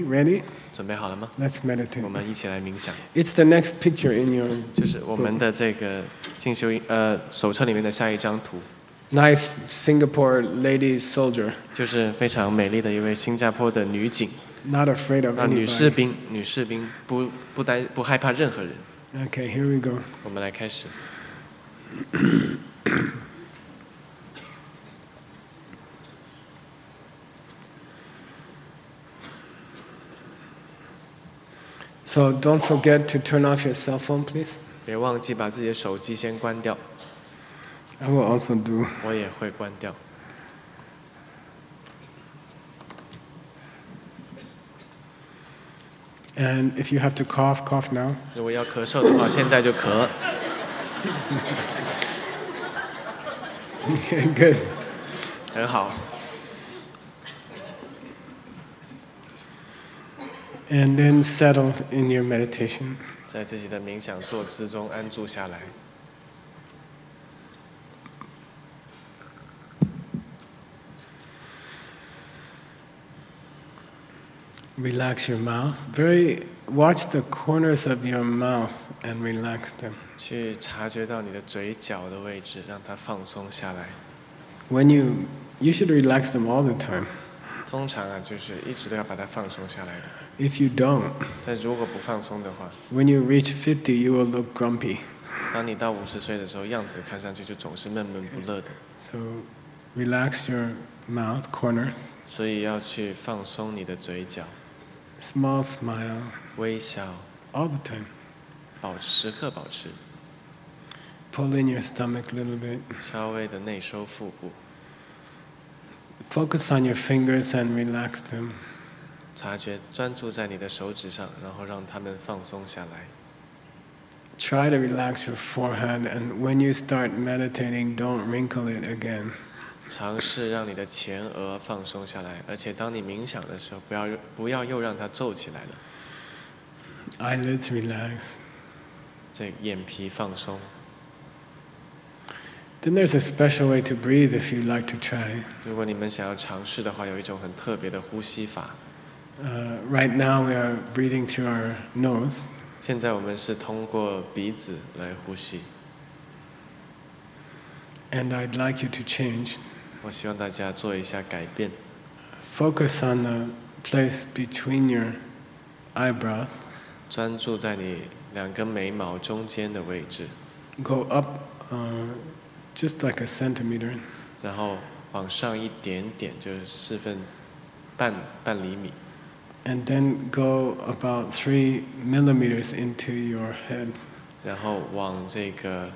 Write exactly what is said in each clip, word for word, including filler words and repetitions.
ready? 准备好了吗？ Let's meditate. 我们一起来冥想。 It's the next picture in your 就是我们的这个进修呃手册里面的下一张图， nice Singapore lady soldier, 就是非常美丽的一位新加坡的女警， not afraid of 啊，女士 anybody. 兵，女士兵不不担不害怕任何人。 Okay, here we go. 我们来开始。 So don't forget to turn off your cell phone, please. 别忘记把自己的手机先关掉， I will also do. 我也会关掉。 And if you have to cough, cough now. 如果要咳嗽的话，现在就咳。 Okay, good. 很好。 And then settle in your meditation. 在自己的冥想坐姿中安住下来。 Relax your mouth. Very watch the corners of your mouth and relax them. 去察觉到你的嘴角的位置，让它放松下来。 When you you should relax them all the time. 通常啊，就是一直都要把它放松下来的。 If you don't, 但如果不放松的话， when you reach fifty, you will look grumpy. 当你到五十岁的时候，样子看上去就总是闷闷不乐的。 So relax your mouth corners. 所以要去放松你的嘴角， Small smile 微笑， all the time. 保持时刻保持， Pull in your stomach a little bit. 稍微的内收腹部， Focus on your fingers and relax them. 察觉专注在你的手指上，然后让它们放松下来。 Try to relax your forehead, and when you start meditating, don't wrinkle it again. 尝试让你的前额放松下来，而且当你冥想的时候，不要不要又让它皱起来了。 Eyelids relax. 这眼皮放松。 Then there's a special way to breathe if you'd like to try. 如果你们想要尝试的话，有一种很特别的呼吸法。 Uh, right now we are breathing through our nose. 现在我们是通过鼻子来呼吸， And I'd like you to change. 我希望大家做一下改变， Focus on the place between your eyebrows. 专注在你两根眉毛中间的位置， Go up uh, just like a centimeter. 然后往上一点点，就是四分半半厘米， And then go about three millimeters into your head. 然后往这个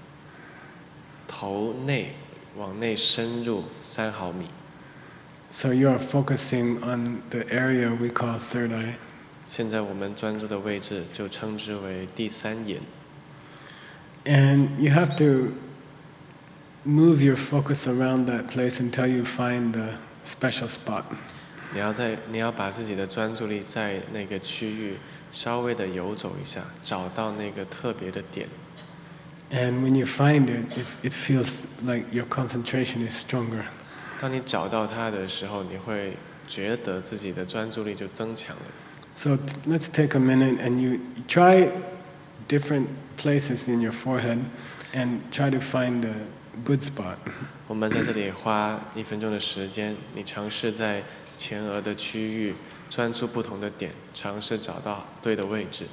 头内往内深入三毫米。 So you are focusing on the area we call third eye. 现在我们专注的位置就称之为第三眼， And you have to move your focus around that place until you find the special spot. 你要在你要把自己的专注力在那个区域稍微的游走一下，找到那个特别的点。 And when you find it, it, it feels like your concentration is stronger. 当你找到它的时候，你会觉得自己的专注力就增强了。 So t- let's take a minute and you try different places in your forehead and try to find the good spot. 我们在这里花一分钟的时间，你尝试在前额的区域专注不同的点，尝试找到对的位置。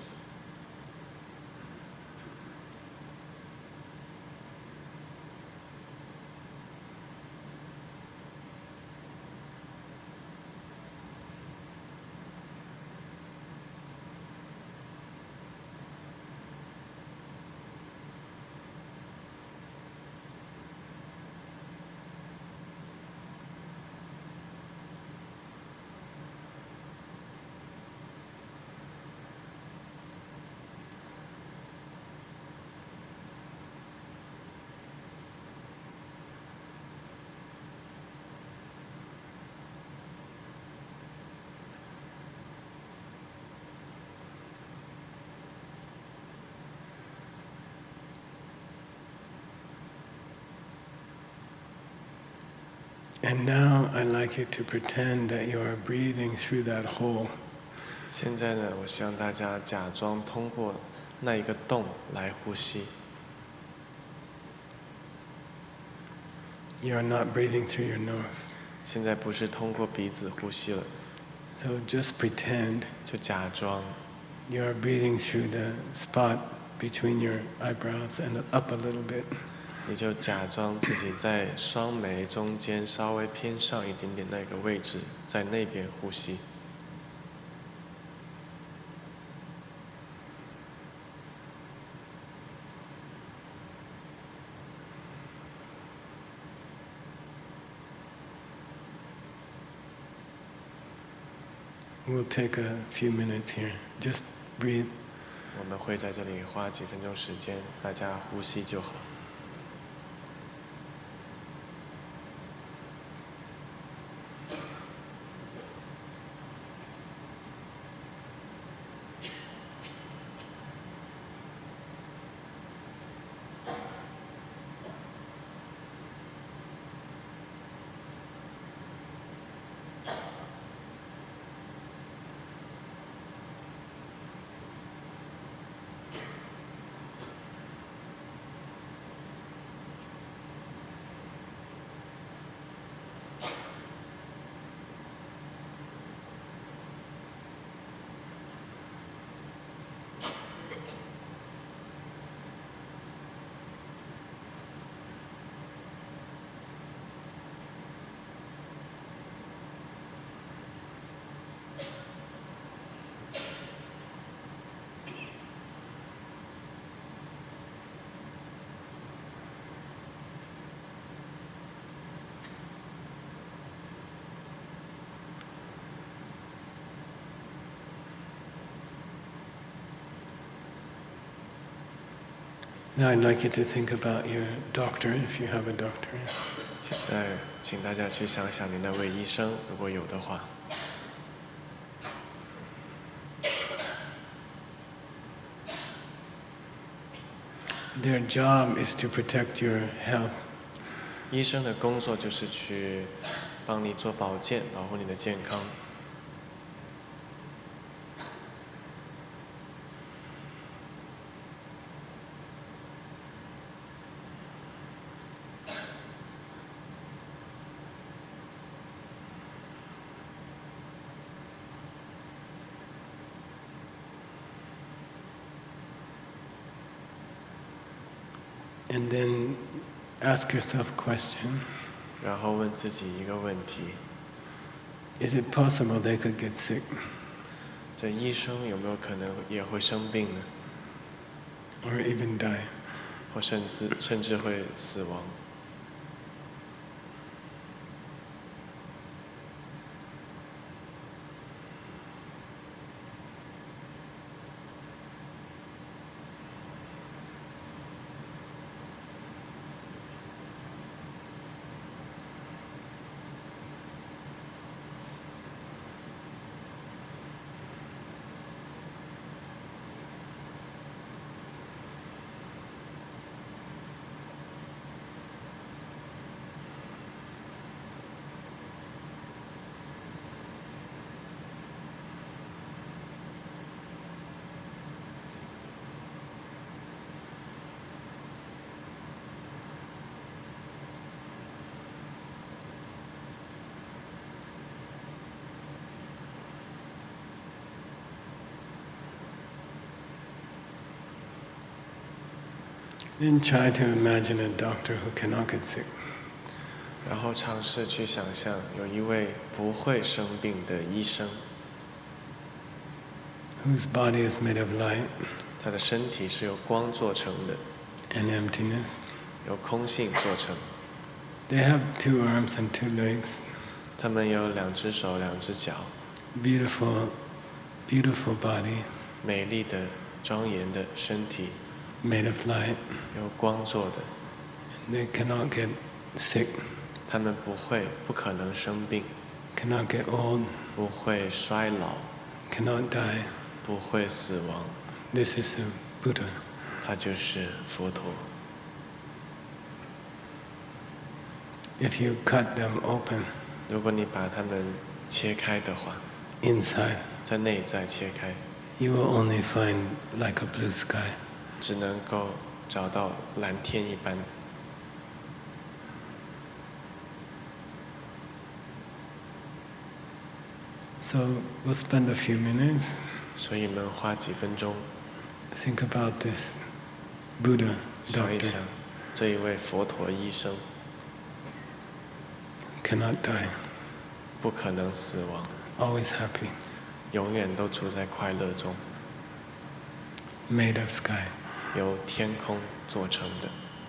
And now I'd like you to pretend that you are breathing through that hole. 现在呢，我希望大家假装通过那一个洞来呼吸。 You are not breathing through your nose. 现在不是通过鼻子呼吸了。 So just pretend. 就假装。 You are breathing through the spot between your eyebrows and up a little bit. 你就假装自己在双眉中间稍微偏上一点点那个位置，在那边呼吸。 We'll take a few minutes here. Just breathe. 我们会在这里花几分钟时间，大家呼吸就好。 Now I'd like you to think about your doctor, if you have a doctor. 现在，请大家去想想你那位医生，如果有的话。 Their job is to protect your health. 医生的工作就是去帮你做保健，保护你的健康。 And then ask yourself a question. 然后问自己一个问题 Is it possible they could get sick? 这医生有没有可能也会生病呢？ Or even die? 或甚至甚至会死亡？ Then try to imagine a doctor who cannot get sick. 然后尝试去想象有一位不会生病的医生， whose body is made of light 他的身体是由光做成的， and emptiness. 由空性做成。 They have two arms and two legs. 他们有两只手，两只脚， Beautiful, beautiful body 美丽的、庄严的身体， made of light. 由光做的。 They cannot get sick, 他们不会、不可能生病， cannot get old, 不会衰老， cannot die. 不会死亡。 This is the Buddha. 他就是佛陀。 If you cut them open 如果你把它们切开的话， inside, 在内在切开。 You will only find like a blue sky. 只能够找到蓝天一般。 So we'll spend a few minutes. 所以我们花几分钟 think about this Buddha 想一 doctor 想，这一位佛陀医生 cannot die, 不可能死亡， always happy, 永远都处在快乐中， made of sky. 由天空做成的。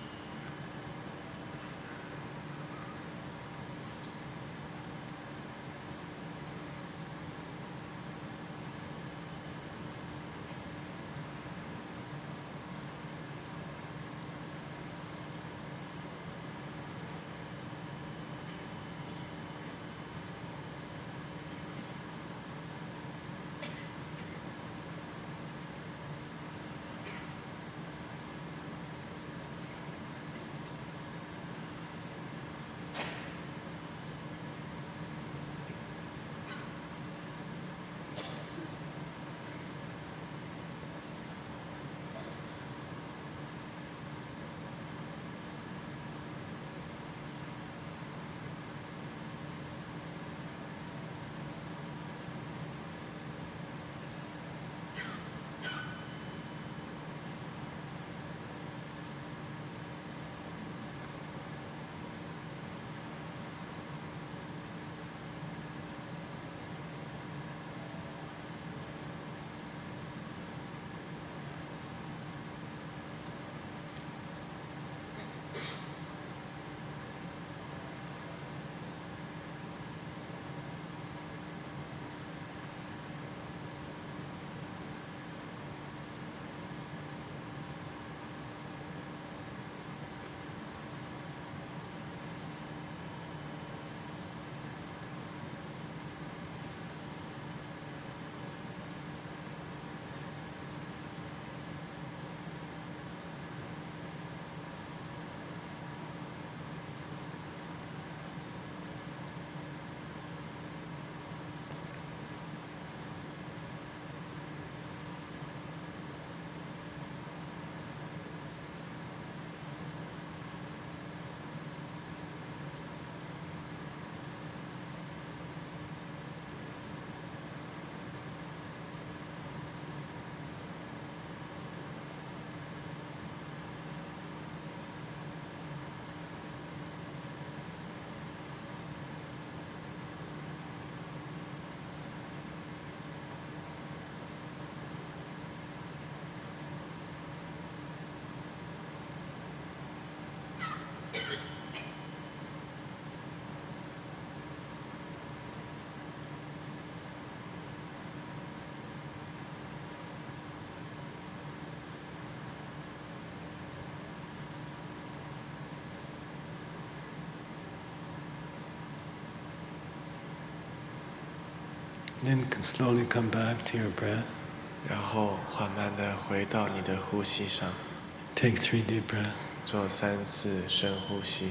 Then slowly come back to your breath. 然后缓慢地回到你的呼吸上， Take three deep breaths. 做三次深呼吸。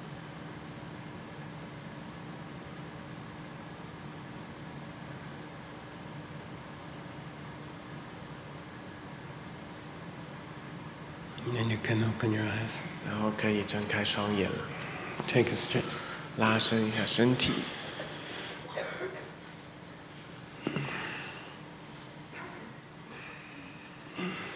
And then you can open your eyes. 然后可以睁开双眼了， Take a stretch. 拉伸一下身体。 Mm.